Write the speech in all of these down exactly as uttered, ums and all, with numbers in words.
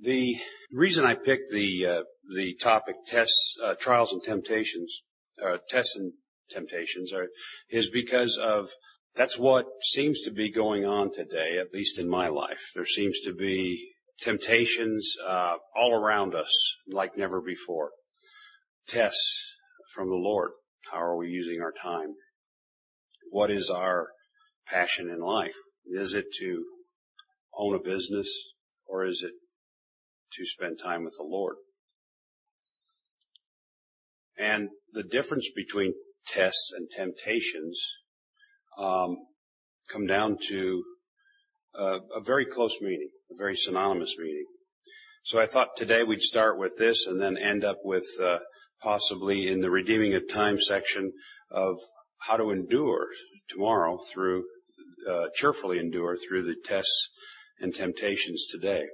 The reason I picked the uh, the topic tests, uh, trials and temptations, uh, tests and temptations, are, is because of that's what seems to be going on today, at least in my life. There seems to be temptations uh, all around us like never before. Tests from the Lord. How are we using our time? What is our passion in life? Is it to own a business, or is it to spend time with the Lord? And the difference between tests and temptations um, come down to uh, a very close meaning, a very synonymous meaning. So I thought today we'd start with this and then end up with uh, possibly in the redeeming of time section of how to endure tomorrow through, uh, cheerfully endure through the tests and temptations today.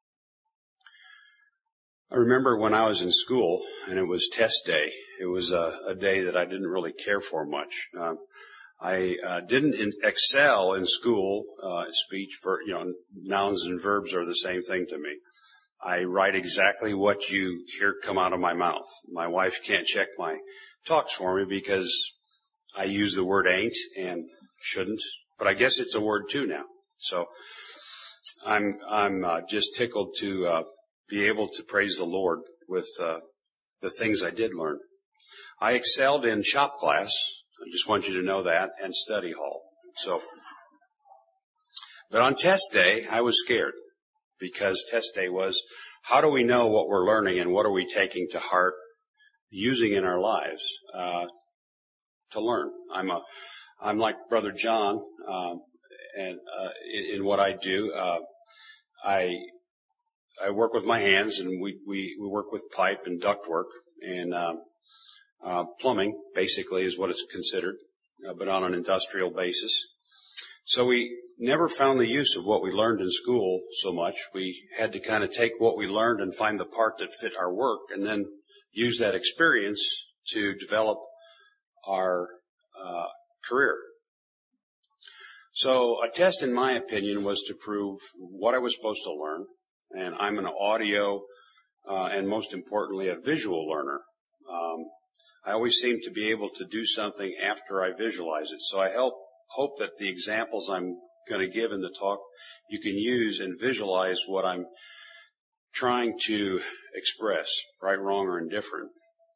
I remember when I was in school and it was test day. It was a, a day that I didn't really care for much. Um, I uh, didn't in, excel in school uh, speech. For you know, nouns and verbs are the same thing to me. I write exactly what you hear come out of my mouth. My wife can't check my talks for me because I use the word ain't and shouldn't, but I guess it's a word too now. So I'm I'm uh, just tickled to uh, be able to praise the Lord with uh, the things I did learn. I excelled in shop class. I just want you to know that, and study hall. So, but on test day, I was scared because test day was, how do we know what we're learning and what are we taking to heart, using in our lives uh, to learn? I'm a, I'm like Brother John, um, and uh, in, in what I do, uh, I. I work with my hands, and we, we, we work with pipe and duct work, and uh, uh, plumbing, basically, is what it's considered, uh, but on an industrial basis. So we never found the use of what we learned in school so much. We had to kind of take what we learned and find the part that fit our work, and then use that experience to develop our uh, career. So a test, in my opinion, was to prove what I was supposed to learn. And I'm an audio, uh, and most importantly, a visual learner. Um, I always seem to be able to do something after I visualize it. So I help, hope that the examples I'm going to give in the talk, you can use and visualize what I'm trying to express, right, wrong, or indifferent.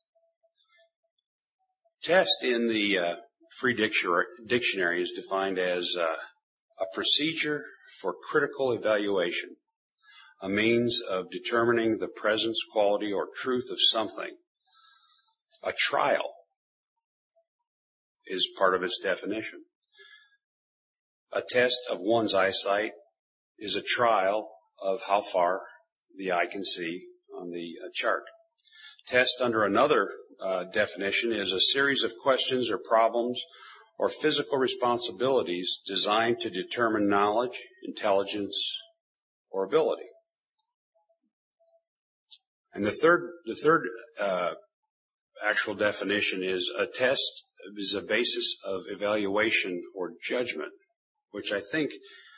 Test in the uh, Free Dictionary is defined as uh, a procedure for critical evaluation, a means of determining the presence, quality, or truth of something. A trial is part of its definition. A test of one's eyesight is a trial of how far the eye can see on the uh, chart. Test under another uh, definition is a series of questions or problems or physical responsibilities designed to determine knowledge, intelligence, or ability. And the third, the third uh, actual definition is a test is a basis of evaluation or judgment, which I think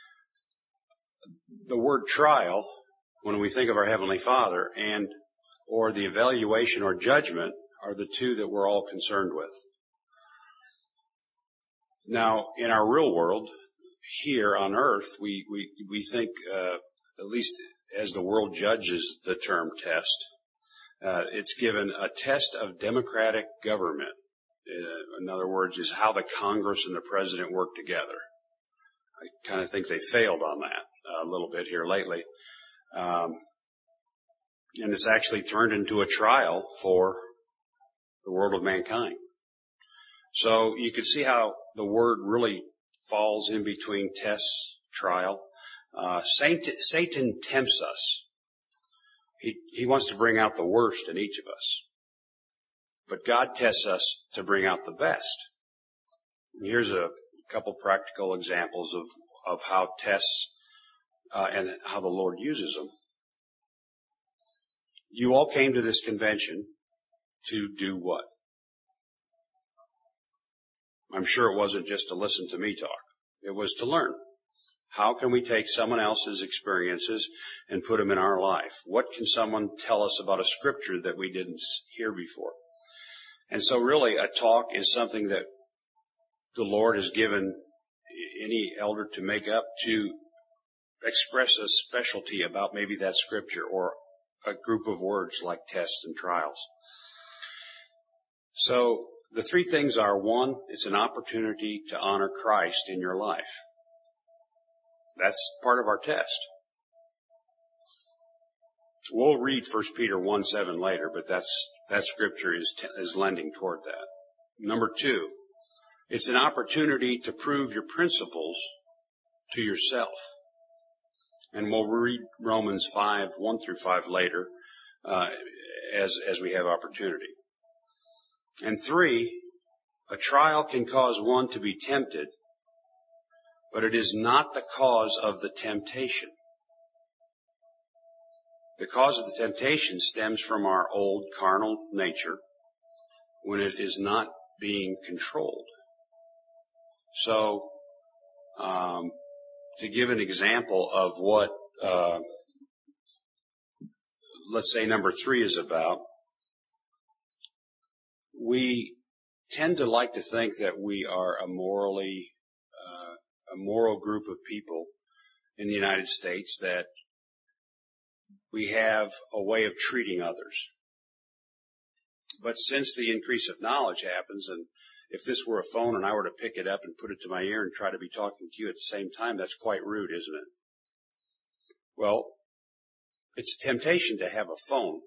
the word trial, when we think of our Heavenly Father, and or the evaluation or judgment are the two that we're all concerned with. Now, in our real world, here on earth, we, we, we think, uh, at least as the world judges the term test, uh, it's given a test of democratic government. Uh, in other words, is how the Congress and the president work together. I kind of think they failed on that a little bit here lately. Um, and it's actually turned into a trial for the world of mankind. So you can see how the word really falls in between test, trial. Uh, Satan, Satan tempts us. He, he wants to bring out the worst in each of us. But God tests us to bring out the best. Here's a couple practical examples of, of how tests uh, and how the Lord uses them. You all came to this convention to do what? I'm sure it wasn't just to listen to me talk. It was to learn. How can we take someone else's experiences and put them in our life? What can someone tell us about a scripture that we didn't hear before? And so really a talk is something that the Lord has given any elder to make up to express a specialty about maybe that scripture or a group of words like tests and trials. So the three things are, one, it's an opportunity to honor Christ in your life. That's part of our test. We'll read First Peter one seven later, but that's, that scripture is, is lending toward that. Number two, it's an opportunity to prove your principles to yourself. And we'll read Romans five, one through five later, uh, as, as we have opportunity. And three, a trial can cause one to be tempted, but it is not the cause of the temptation. The cause of the temptation stems from our old carnal nature when it is not being controlled. So, um, to give an example of what, uh, let's say number three is about, we tend to like to think that we are a morally, uh, a moral group of people in the United States, that we have a way of treating others. But since the increase of knowledge happens, and if this were a phone and I were to pick it up and put it to my ear and try to be talking to you at the same time, that's quite rude, isn't it? Well, it's a temptation to have a phone,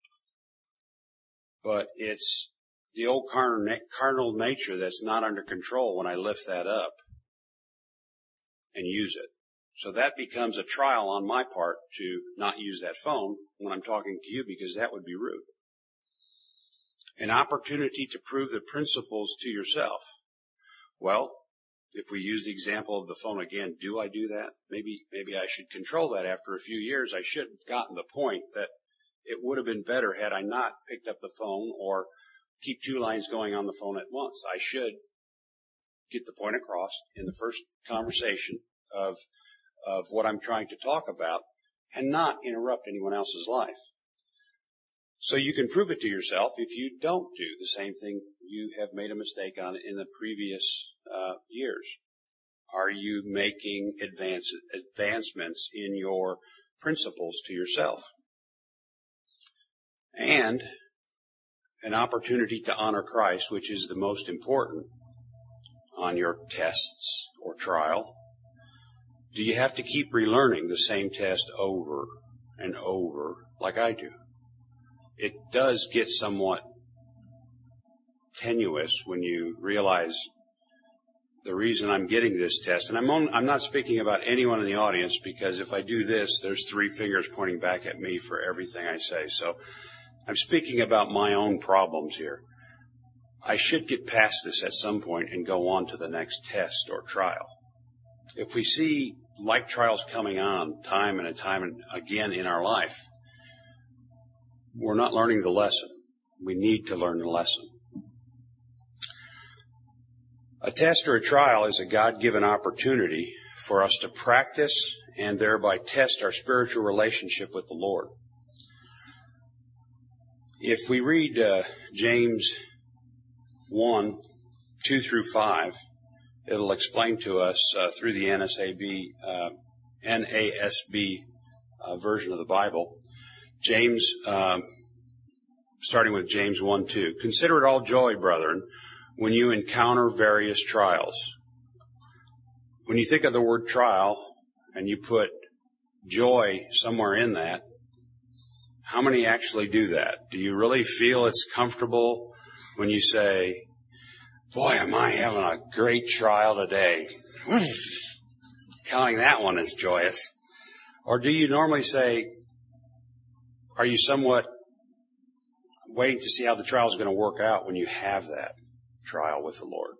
but it's the old carnal nature that's not under control when I lift that up and use it. So that becomes a trial on my part to not use that phone when I'm talking to you, because that would be rude. An opportunity to prove the principles to yourself. Well, if we use the example of the phone again, do I do that? Maybe, maybe I should control that. After a few years, I should have gotten the point that it would have been better had I not picked up the phone or keep two lines going on the phone at once. I should get the point across in the first conversation of, of what I'm trying to talk about and not interrupt anyone else's life. So you can prove it to yourself if you don't do the same thing you have made a mistake on in the previous uh, years. Are you making advance, advancements in your principles to yourself? And an opportunity to honor Christ, which is the most important on your tests or trial. Do you have to keep relearning the same test over and over like I do? It does get somewhat tenuous when you realize the reason I'm getting this test. And I'm on, I'm not speaking about anyone in the audience, because if I do this, there's three fingers pointing back at me for everything I say. So I'm speaking about my own problems here. I should get past this at some point and go on to the next test or trial. If we see like trials coming on time and time and again in our life, we're not learning the lesson. We need to learn the lesson. A test or a trial is a God-given opportunity for us to practice and thereby test our spiritual relationship with the Lord. If we read uh, James one, two through five, it'll explain to us uh, through the N S A B, uh, N A S B uh, version of the Bible. James, um, starting with James one two. Consider it all joy, brethren, when you encounter various trials. When you think of the word trial and you put joy somewhere in that, how many actually do that? Do you really feel it's comfortable when you say, boy, am I having a great trial today? Counting that one as joyous. Or do you normally say, are you somewhat waiting to see how the trial is going to work out when you have that trial with the Lord?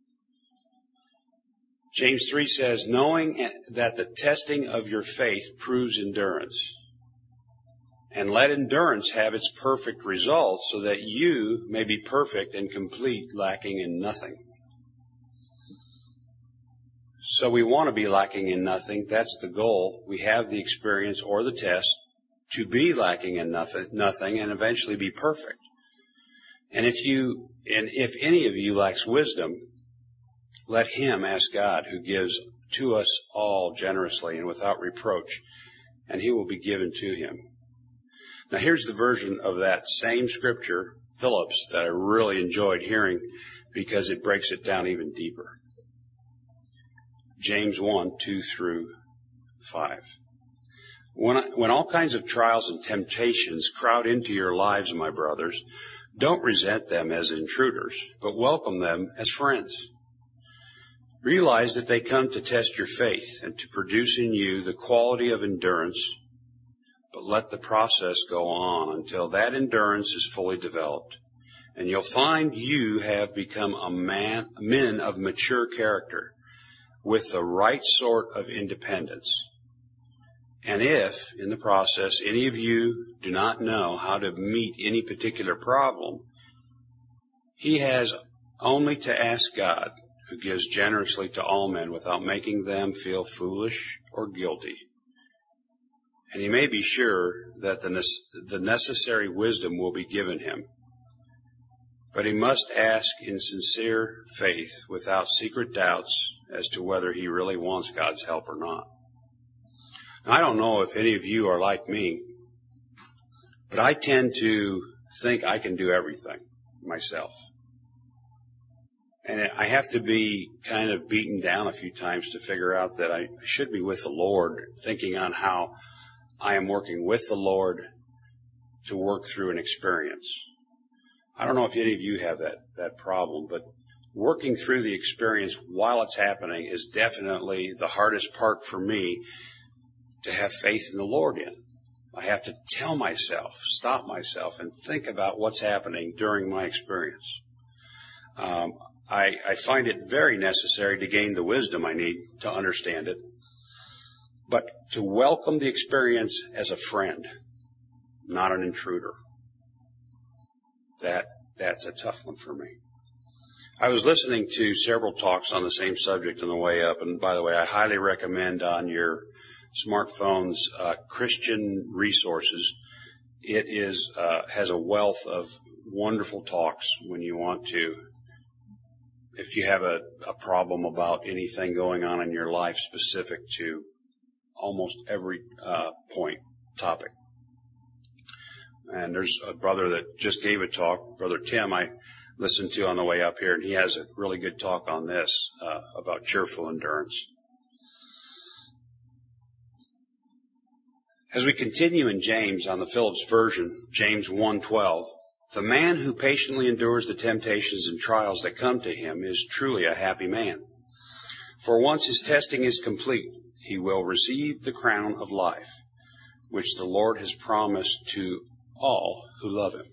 James three says, knowing that the testing of your faith proves endurance. And let endurance have its perfect result, so that you may be perfect and complete, lacking in nothing. So we want to be lacking in nothing. That's the goal. We have the experience or the test to be lacking in nothing, nothing and eventually be perfect. And if you, and if any of you lacks wisdom, let him ask God, who gives to us all generously and without reproach, and he will be given to him. Now here's the version of that same scripture, Phillips, that I really enjoyed hearing because it breaks it down even deeper. James one, two through five. When, I, when all kinds of trials and temptations crowd into your lives, my brothers, don't resent them as intruders, but welcome them as friends. Realize that they come to test your faith and to produce in you the quality of endurance, but let the process go on until that endurance is fully developed. And you'll find you have become a man, men of mature character with the right sort of independence. And if, in the process, any of you do not know how to meet any particular problem, he has only to ask God, who gives generously to all men without making them feel foolish or guilty. And he may be sure that the, the necessary wisdom will be given him. But he must ask in sincere faith without secret doubts as to whether he really wants God's help or not. Now, I don't know if any of you are like me, but I tend to think I can do everything myself. And I have to be kind of beaten down a few times to figure out that I should be with the Lord, thinking on how I am working with the Lord to work through an experience. I don't know if any of you have that, that problem, but working through the experience while it's happening is definitely the hardest part for me to have faith in the Lord in. I have to tell myself, stop myself, and think about what's happening during my experience. Um, I, I find it very necessary to gain the wisdom I need to understand it, but to welcome the experience as a friend, not an intruder. That, that's a tough one for me. I was listening to several talks on the same subject on the way up, and by the way, I highly recommend on your smartphones uh, Christian resources. It is uh, has a wealth of wonderful talks when you want to, if you have a, a problem about anything going on in your life specific to almost every uh, point, topic. And there's a brother that just gave a talk, Brother Tim, I listened to on the way up here, and he has a really good talk on this, uh, about cheerful endurance. As we continue in James on the Phillips version, James one twelve, the man who patiently endures the temptations and trials that come to him is truly a happy man. For once his testing is complete, he will receive the crown of life, which the Lord has promised to all who love him.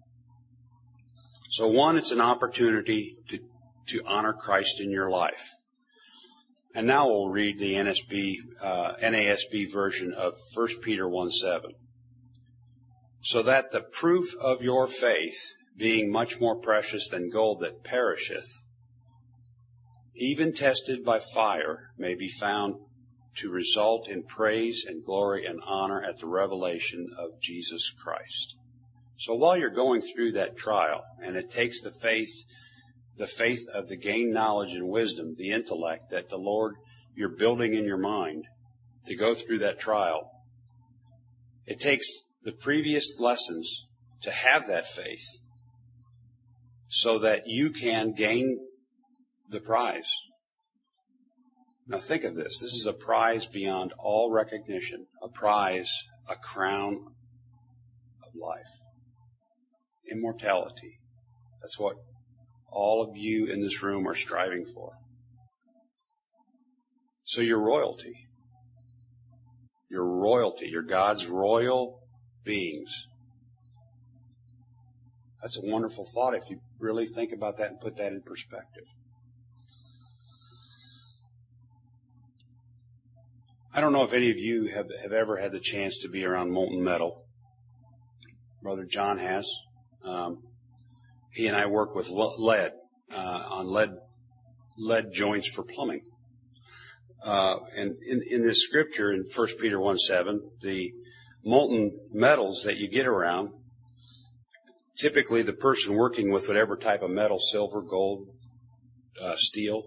So one, it's an opportunity to, to honor Christ in your life. And now we'll read the N S B, uh, N A S B version of First Peter one seven. So that the proof of your faith, being much more precious than gold that perisheth, even tested by fire, may be found to result in praise and glory and honor at the revelation of Jesus Christ. So while you're going through that trial, and it takes the faith, the faith of the gained knowledge and wisdom, the intellect that the Lord, you're building in your mind to go through that trial, it takes the previous lessons to have that faith so that you can gain the prize. Now think of this. This is a prize beyond all recognition, a prize, a crown of life, immortality. That's what all of you in this room are striving for. So you're royalty. You're royalty. You're God's royal beings. That's a wonderful thought if you really think about that and put that in perspective. I don't know if any of you have, have ever had the chance to be around molten metal. Brother John has. Um, he and I work with lead, uh, on lead, lead joints for plumbing. uh, and in, in this scripture in First Peter one seven, the molten metals that you get around, typically the person working with whatever type of metal, silver, gold, uh, steel,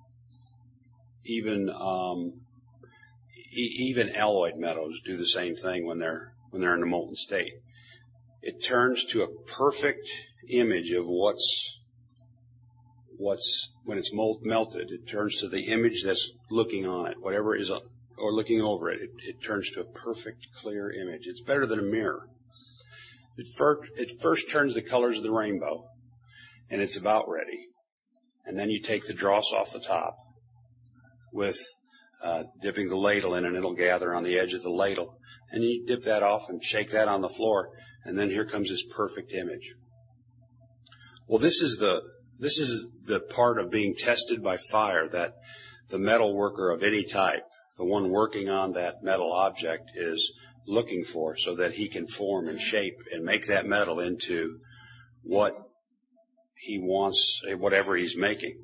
even um, e- even alloyed metals do the same thing when they're when they're in a molten state. It turns to a perfect image of what's what's when it's molt, melted. It turns to the image that's looking on it, whatever is or looking over it. It, it turns to a perfect, clear image. It's better than a mirror. It first, it first turns the colors of the rainbow, and it's about ready. And then you take the dross off the top with uh, dipping the ladle in, and it'll gather on the edge of the ladle. And you dip that off and shake that on the floor, and then here comes this perfect image. Well, this is the this is the part of being tested by fire that the metal worker of any type, the one working on that metal object, is looking for, so that he can form and shape and make that metal into what he wants, whatever he's making.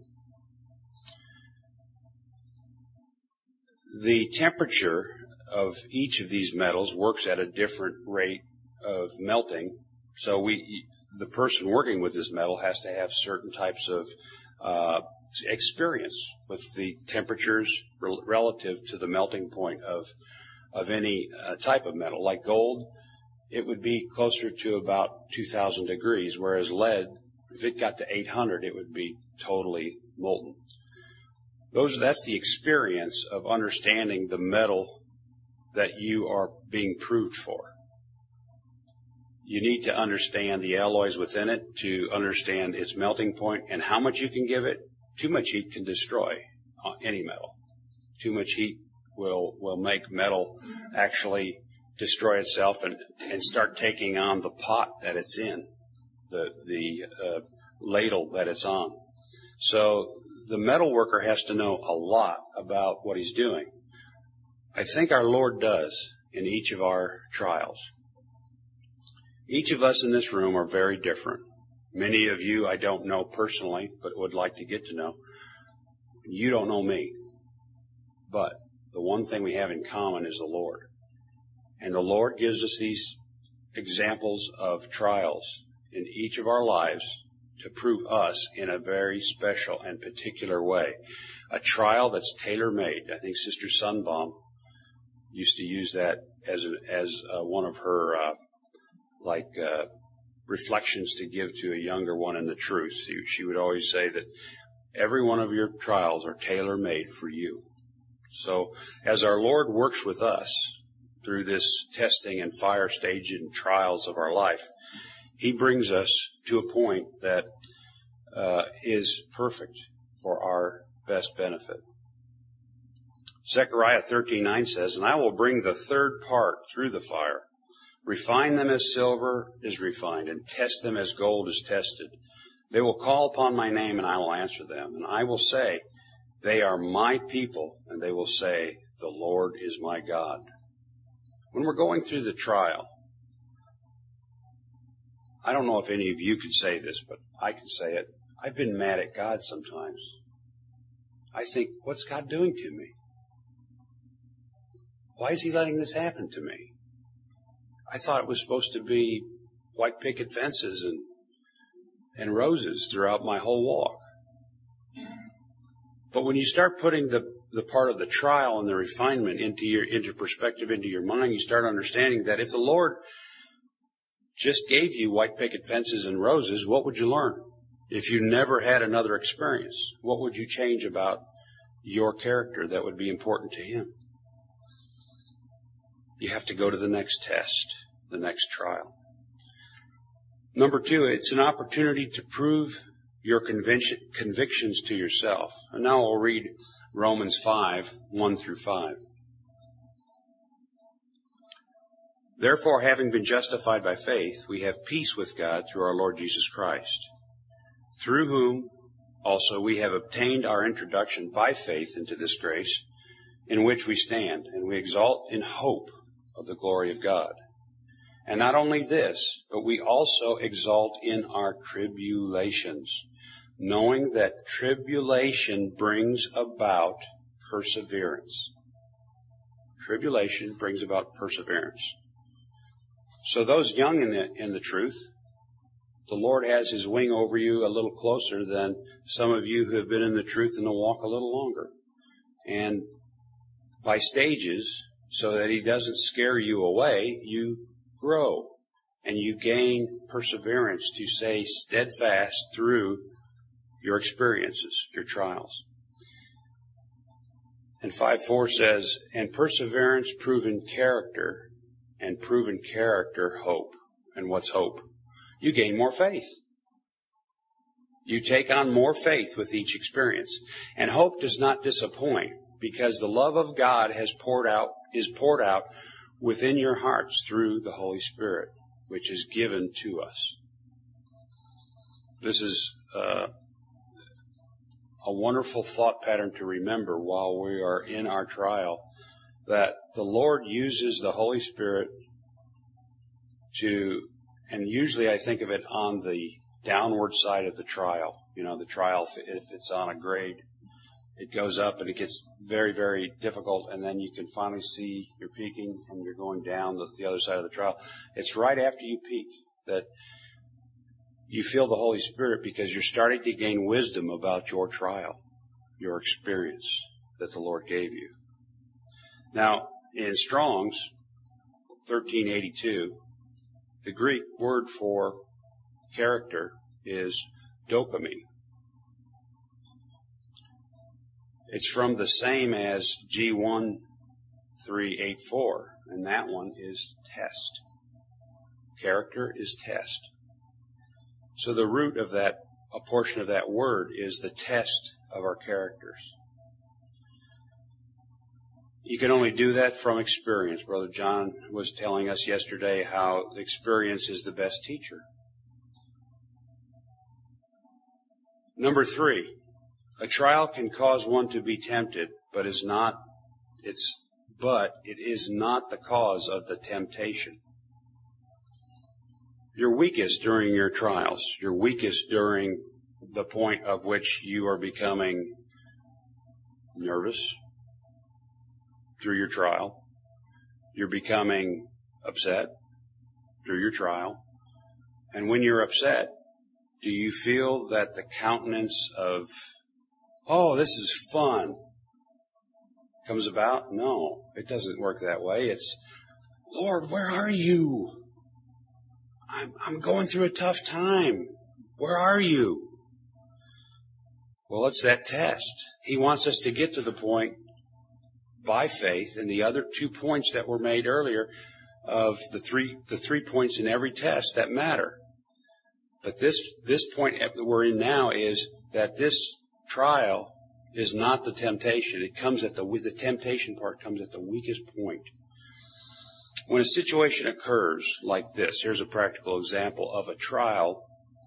The temperature of each of these metals works at a different rate of melting. So we, the person working with this metal has to have certain types of uh, experience with the temperatures re- relative to the melting point of of any uh, type of metal. Like gold, it would be closer to about two thousand degrees, whereas lead, if it got to eight hundred, it would be totally molten. Those, that's the experience of understanding the metal that you are being proved for. You need to understand the alloys within it to understand its melting point and how much you can give it. Too much heat can destroy any metal. Too much heat will will make metal actually destroy itself and, and start taking on the pot that it's in, the the uh, ladle that it's on. So the metal worker has to know a lot about what he's doing. I think our Lord does in each of our trials. Each of us in this room are very different. Many of you I don't know personally, but would like to get to know. You don't know me. But the one thing we have in common is the Lord. And the Lord gives us these examples of trials in each of our lives to prove us in a very special and particular way. A trial that's tailor-made. I think Sister Sunbaum used to use that as a, as uh, one of her uh, like uh, reflections to give to a younger one in the truth. She, she would always say that every one of your trials are tailor-made for you. So as our Lord works with us through this testing and fire stage and trials of our life, He brings us to a point that uh, is perfect for our best benefit. Zechariah thirteen nine says, "And I will bring the third part through the fire, refine them as silver is refined, and test them as gold is tested. They will call upon my name, and I will answer them. And I will say, they are my people, and they will say, the Lord is my God." When we're going through the trial, I don't know if any of you could say this, but I can say it. I've been mad at God sometimes. I think, what's God doing to me? Why is He letting this happen to me? I thought it was supposed to be white picket fences and and roses throughout my whole walk. But when you start putting the, the part of the trial and the refinement into your into perspective, into your mind, you start understanding that if the Lord just gave you white picket fences and roses, what would you learn? If you never had another experience, what would you change about your character that would be important to Him? You have to go to the next test, the next trial. Number two, it's an opportunity to prove your conviction, convictions to yourself. And now I'll read Romans five, one through five. "Therefore, having been justified by faith, we have peace with God through our Lord Jesus Christ, through whom also we have obtained our introduction by faith into this grace in which we stand, and we exalt in hope of the glory of God. And not only this, but we also exalt in our tribulations, knowing that tribulation brings about perseverance. Tribulation brings about perseverance. So those young in the, in the truth, the Lord has His wing over you a little closer than some of you who have been in the truth and the walk a little longer. And by stages, so that He doesn't scare you away, you grow and you gain perseverance to stay steadfast through your experiences, your trials. And five four says, and perseverance proven character, and proven character hope. And what's hope? You gain more faith. You take on more faith with each experience. And hope does not disappoint, because the love of God has poured out, is poured out within your hearts through the Holy Spirit, which is given to us. This is uh, a wonderful thought pattern to remember while we are in our trial, that the Lord uses the Holy Spirit to, and usually I think of it on the downward side of the trial. You know, the trial, if it's on a grade, it goes up and it gets very, very difficult, and then you can finally see you're peaking and you're going down the, the other side of the trial. It's right after you peak that you feel the Holy Spirit, because you're starting to gain wisdom about your trial, your experience that the Lord gave you. Now, in Strong's thirteen eighty-two, the Greek word for character is dopamine. It's from the same as G one three eight four, and that one is test. Character is test. So the root of that, a portion of that word, is the test of our characters. You can only do that from experience. Brother John was telling us yesterday how experience is the best teacher. Number three, a trial can cause one to be tempted, but is not, it's, but it is not the cause of the temptation. You're weakest during your trials. You're weakest during the point of which you are becoming nervous through your trial. You're becoming upset through your trial. And when you're upset, do you feel that the countenance of, oh, this is fun, comes about? No, it doesn't work that way. It's, Lord, where are you? I'm, I'm going through a tough time. Where are you? Well, it's that test. He wants us to get to the point by faith, and the other two points that were made earlier of the three, the three points in every test that matter. But this, this point that we're in now is that this trial is not the temptation. It comes at the, the temptation part comes at the weakest point. When a situation occurs like this, here's a practical example of a trial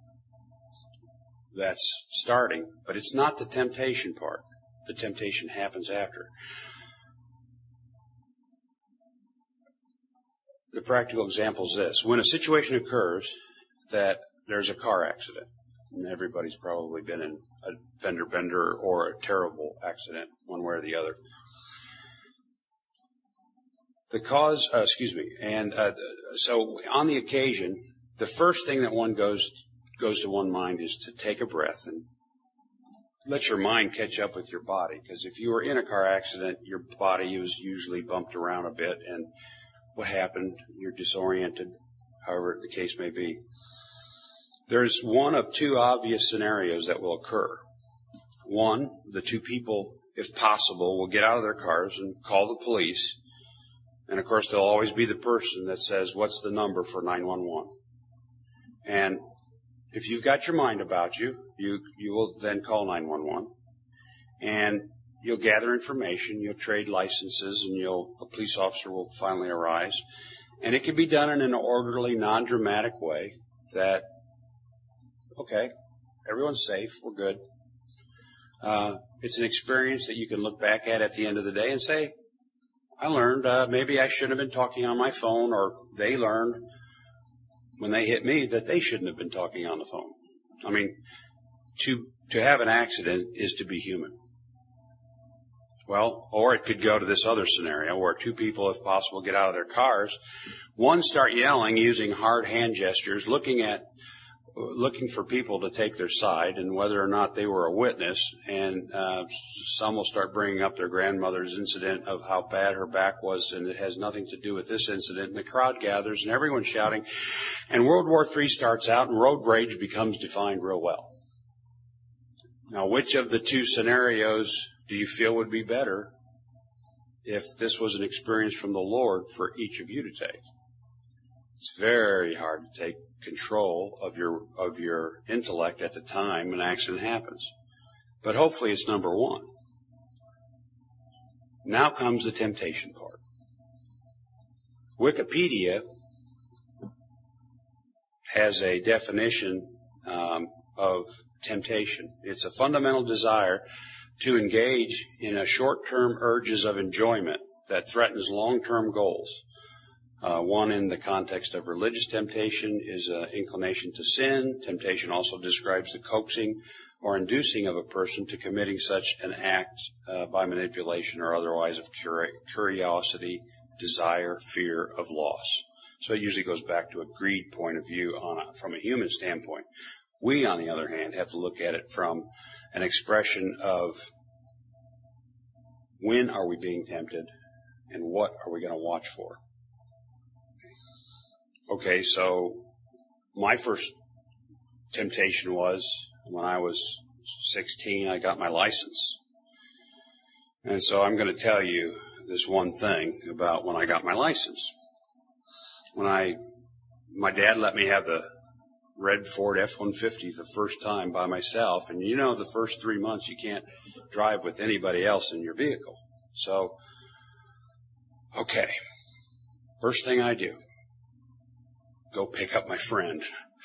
that's starting, but it's not the temptation part. The temptation happens after. The practical example is this. When a situation occurs that there's a car accident, and everybody's probably been in a fender bender or a terrible accident, one way or the other. The cause, uh, excuse me, and uh, so on the occasion, the first thing that one goes goes to one mind is to take a breath and let your mind catch up with your body. Because if you were in a car accident, your body was usually bumped around a bit, and what happened? You're disoriented, however the case may be. There's one of two obvious scenarios that will occur. One, the two people, if possible, will get out of their cars and call the police. And, of course, there'll always be the person that says, what's the number for nine one one? And if you've got your mind about you, you, you will then call nine one one. And you'll gather information, you'll trade licenses, and you'll, a police officer will finally arise. And it can be done in an orderly, non-dramatic way that, okay, everyone's safe, we're good. Uh, it's an experience that you can look back at at the end of the day and say, I learned uh, maybe I shouldn't have been talking on my phone, or they learned when they hit me that they shouldn't have been talking on the phone. I mean, to to have an accident is to be human. Well, or it could go to this other scenario where two people, if possible, get out of their cars. One start yelling, using hard hand gestures, looking at, looking for people to take their side and whether or not they were a witness. And uh, some will start bringing up their grandmother's incident of how bad her back was, and it has nothing to do with this incident. And the crowd gathers and everyone's shouting. And World War Three starts out and road rage becomes defined real well. Now, which of the two scenarios do you feel would be better if this was an experience from the Lord for each of you to take? It's very hard to take control of your of your intellect at the time an accident happens. But hopefully it's number one. Now comes the temptation part. Wikipedia has a definition um, of temptation. It's a fundamental desire to engage in a short-term urges of enjoyment that threatens long-term goals. Uh, one in the context of religious temptation is an inclination to sin. Temptation also describes the coaxing or inducing of a person to committing such an act uh, by manipulation or otherwise of curiosity, desire, fear of loss. So it usually goes back to a greed point of view on a, from a human standpoint. We, on the other hand, have to look at it from an expression of when are we being tempted and what are we going to watch for? Okay, so my first temptation was when I was sixteen, I got my license. And so I'm going to tell you this one thing about when I got my license. When I, my dad let me have the red Ford F one fifty the first time by myself. And you know, the first three months you can't drive with anybody else in your vehicle. So, okay, first thing I do, go pick up my friend.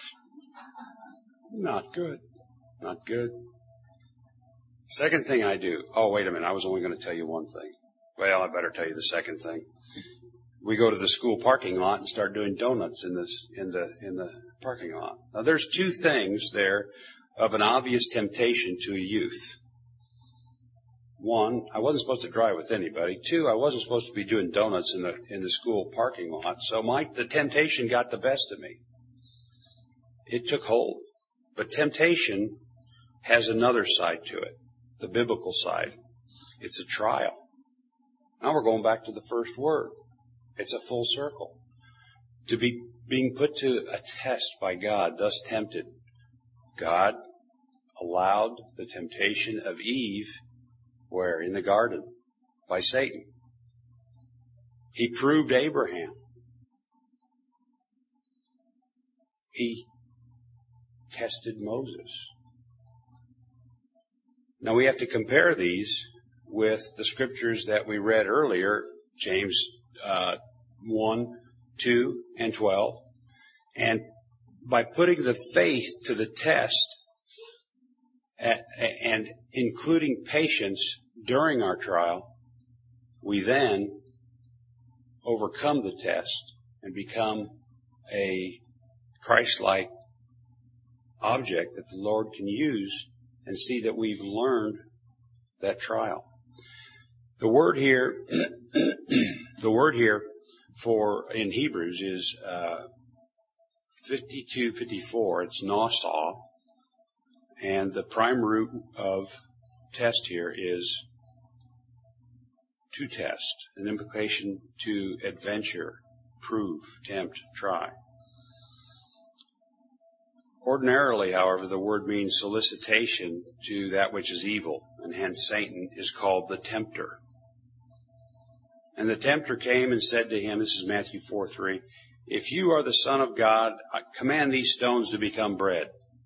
Not good. Not good. Second thing I do, oh, wait a minute, I was only going to tell you one thing. Well, I better tell you the second thing. We go to the school parking lot and start doing donuts in this, in the, in the parking lot. Now, there's two things there of an obvious temptation to a youth. One, I wasn't supposed to drive with anybody. Two, I wasn't supposed to be doing donuts in the, in the school parking lot. So my, the temptation got the best of me. It took hold. But temptation has another side to it, the biblical side. It's a trial. Now we're going back to the first word. It's a full circle. To be being put to a test by God, thus tempted. God allowed the temptation of Eve, where? In the garden, by Satan. He proved Abraham. He tested Moses. Now we have to compare these with the scriptures that we read earlier, James uh, one, two, and twelve. And by putting the faith to the test and including patience during our trial, we then overcome the test and become a Christ-like object that the Lord can use and see that we've learned that trial. The word here, the word here for in Hebrews is uh, fifty-two fifty-four. It's nausah, and the prime root of test here is to test, an implication to adventure, prove, tempt, try. Ordinarily, however, the word means solicitation to that which is evil, and hence Satan is called the tempter. And the tempter came and said to him, this is Matthew four three, if you are the Son of God, command these stones to become bread.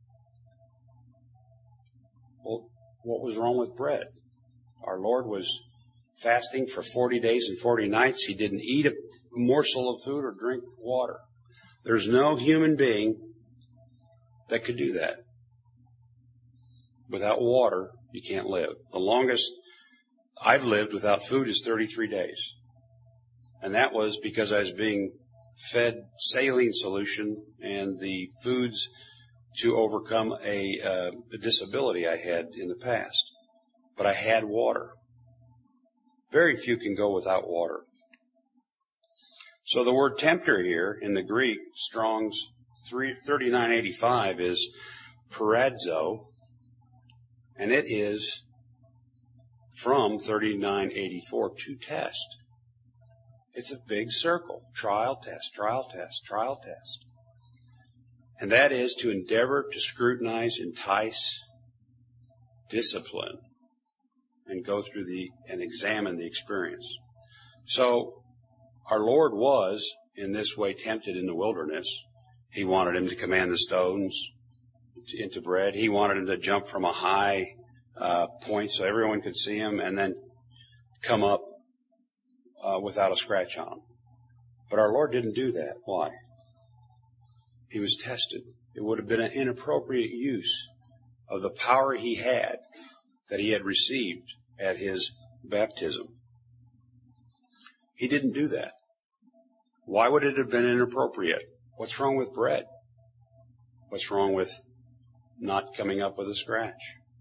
Well, what was wrong with bread? Our Lord was fasting for forty days and forty nights. He didn't eat a morsel of food or drink water. There's no human being that could do that. Without water, you can't live. The longest I've lived without food is thirty-three days. And that was because I was being fed saline solution and the foods to overcome a, uh, a disability I had in the past. But I had water. Very few can go without water. So the word tempter here in the Greek, Strong's thirty-nine eighty-five, is paradzo, and it is from thirty-nine eighty-four, to test. It's a big circle. Trial, test, trial, test, trial, test. And that is to endeavor to scrutinize, entice, discipline, and go through the, and examine the experience. So, our Lord was, in this way, tempted in the wilderness. He wanted him to command the stones into bread. He wanted him to jump from a high uh, point so everyone could see him and then come up uh, without a scratch on him. But our Lord didn't do that. Why? He was tested. It would have been an inappropriate use of the power he had, that he had received at his baptism. He didn't do that. Why would it have been inappropriate? What's wrong with bread? What's wrong with not coming up with a scratch?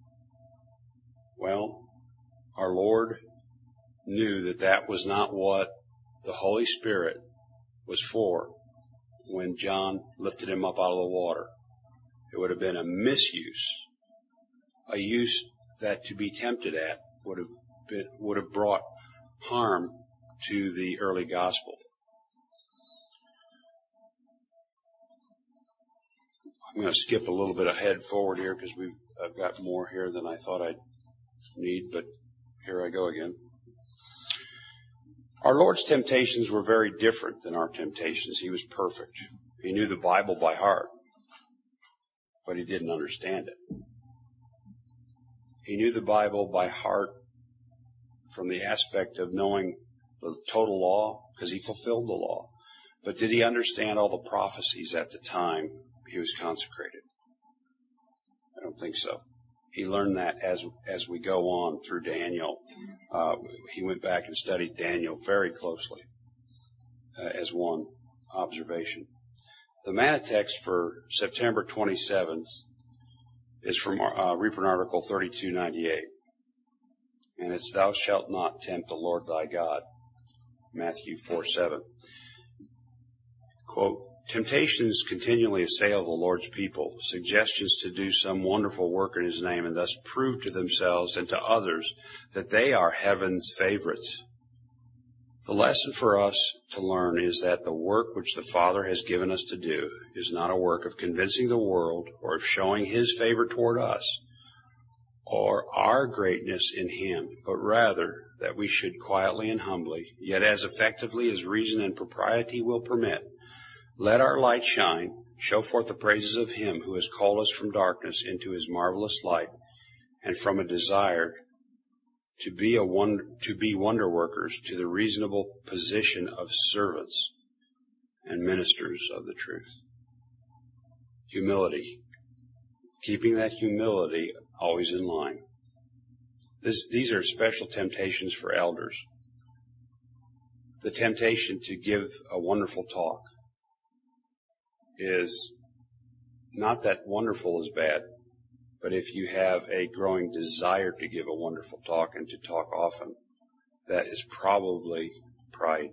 Well, our Lord knew that that was not what the Holy Spirit was for when John lifted him up out of the water. It would have been a misuse, a use that to be tempted at would have been, would have brought harm to the early gospel. I'm going to skip a little bit ahead forward here because we've I've got more here than I thought I'd need, but here I go again. Our Lord's temptations were very different than our temptations. He was perfect. He knew the Bible by heart, but he didn't understand it. He knew the Bible by heart from the aspect of knowing the total law, because he fulfilled the law. But did he understand all the prophecies at the time he was consecrated? I don't think so. He learned that as as we go on through Daniel. Uh, he went back and studied Daniel very closely uh, as one observation. The manna text for September twenty-seventh is from uh, Reprint Article thirty-two ninety-eight. And it's, "Thou shalt not tempt the Lord thy God," Matthew four seven. Quote, "Temptations continually assail the Lord's people, suggestions to do some wonderful work in his name and thus prove to themselves and to others that they are heaven's favorites. The lesson for us to learn is that the work which the Father has given us to do is not a work of convincing the world or of showing his favor toward us or our greatness in him, but rather that we should quietly and humbly, yet as effectively as reason and propriety will permit, let our light shine, show forth the praises of him who has called us from darkness into his marvelous light, and from a desire to be a wonder, to be wonder workers to the reasonable position of servants and ministers of the truth." Humility. Keeping that humility always in line. This, these are special temptations for elders. The temptation to give a wonderful talk is not that wonderful is bad, but if you have a growing desire to give a wonderful talk and to talk often, that is probably pride.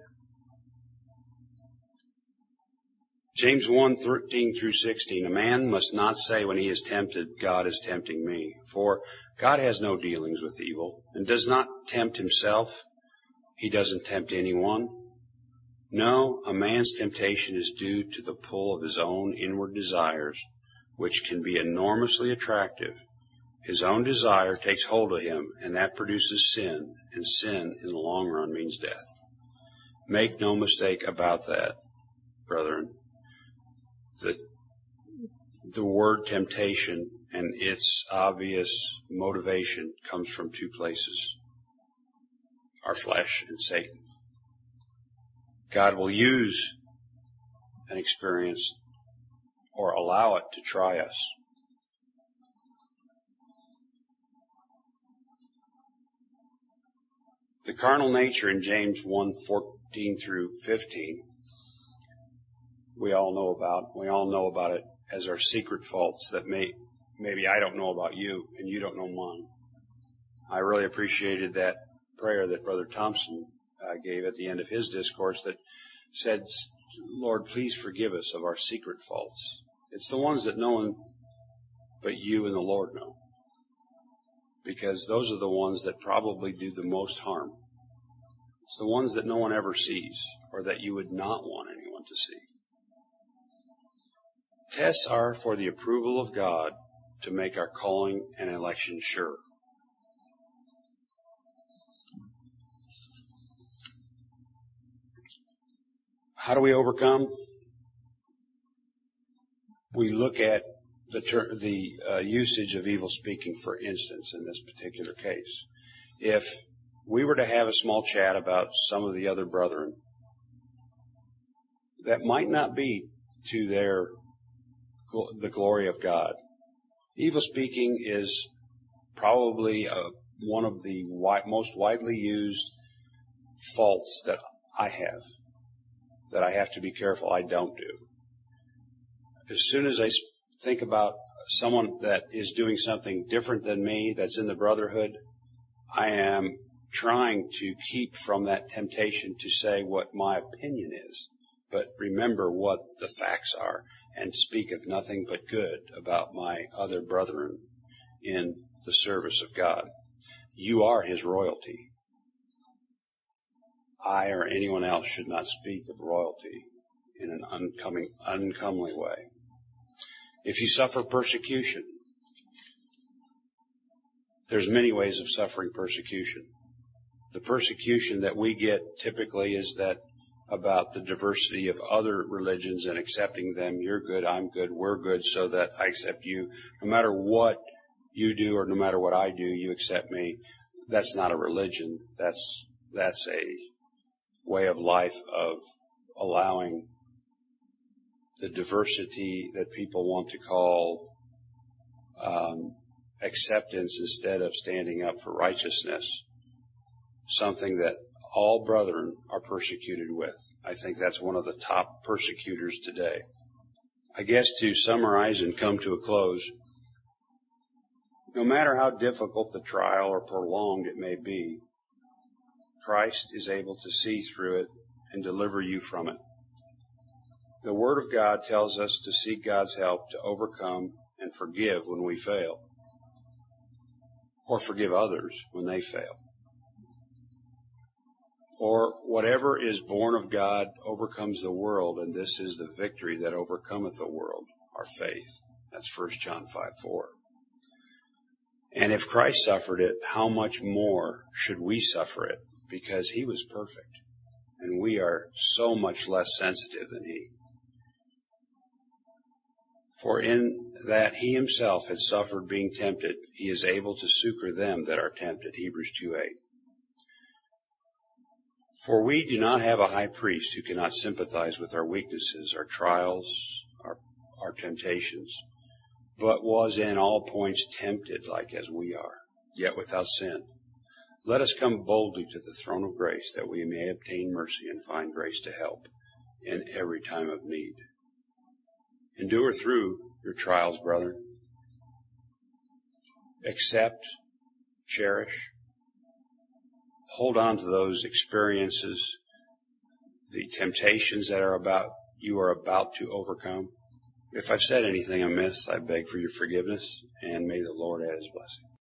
James one thirteen through sixteen, "A man must not say when he is tempted, God is tempting me. For God has no dealings with evil and does not tempt himself. He doesn't tempt anyone. No, a man's temptation is due to the pull of his own inward desires, which can be enormously attractive. His own desire takes hold of him, and that produces sin, and sin in the long run means death. Make no mistake about that, brethren. The, the word temptation and its obvious motivation comes from two places: our flesh and Satan. God will use an experience or allow it to try us. The carnal nature in James one fourteen through fifteen, we all know about. We all know about it as our secret faults that may, maybe I don't know about you and you don't know mine. I really appreciated that prayer that Brother Thompson uh, gave at the end of his discourse that said, Lord, please forgive us of our secret faults. It's the ones that no one but you and the Lord know, because those are the ones that probably do the most harm. It's the ones that no one ever sees or that you would not want anyone to see. Tests are for the approval of God to make our calling and election sure. How do we overcome? We look at the ter- the uh, usage of evil speaking, for instance, in this particular case. If we were to have a small chat about some of the other brethren, that might not be to their the glory of God. Evil speaking is probably uh, one of the wi- most widely used faults that I have, that I have to be careful I don't do. As soon as I think about someone that is doing something different than me, that's in the brotherhood, I am trying to keep from that temptation to say what my opinion is, but remember what the facts are and speak of nothing but good about my other brethren in the service of God. You are his royalty. I or anyone else should not speak of royalty in an uncoming, uncomely way. If you suffer persecution, there's many ways of suffering persecution. The persecution that we get typically is that about the diversity of other religions and accepting them. You're good, I'm good, we're good, so that I accept you. No matter what you do or no matter what I do, you accept me. That's not a religion. That's that's a way of life of allowing the diversity that people want to call um, acceptance instead of standing up for righteousness, something that all brethren are persecuted with. I think that's one of the top persecutors today. I guess to summarize and come to a close, no matter how difficult the trial or prolonged it may be, Christ is able to see through it and deliver you from it. The Word of God tells us to seek God's help to overcome and forgive when we fail, or forgive others when they fail. Or whatever is born of God overcomes the world, and this is the victory that overcometh the world, our faith. That's First John five four. And if Christ suffered it, how much more should we suffer it? Because he was perfect, and we are so much less sensitive than he. For in that he himself has suffered being tempted, he is able to succor them that are tempted. Hebrews two eight. For we do not have a high priest who cannot sympathize with our weaknesses, our trials, our, our temptations, but was in all points tempted like as we are, yet without sin. Let us come boldly to the throne of grace that we may obtain mercy and find grace to help in every time of need. Endure through your trials, brethren. Accept, cherish, hold on to those experiences, the temptations that are about you are about to overcome. If I've said anything amiss, I beg for your forgiveness, and may the Lord add his blessing.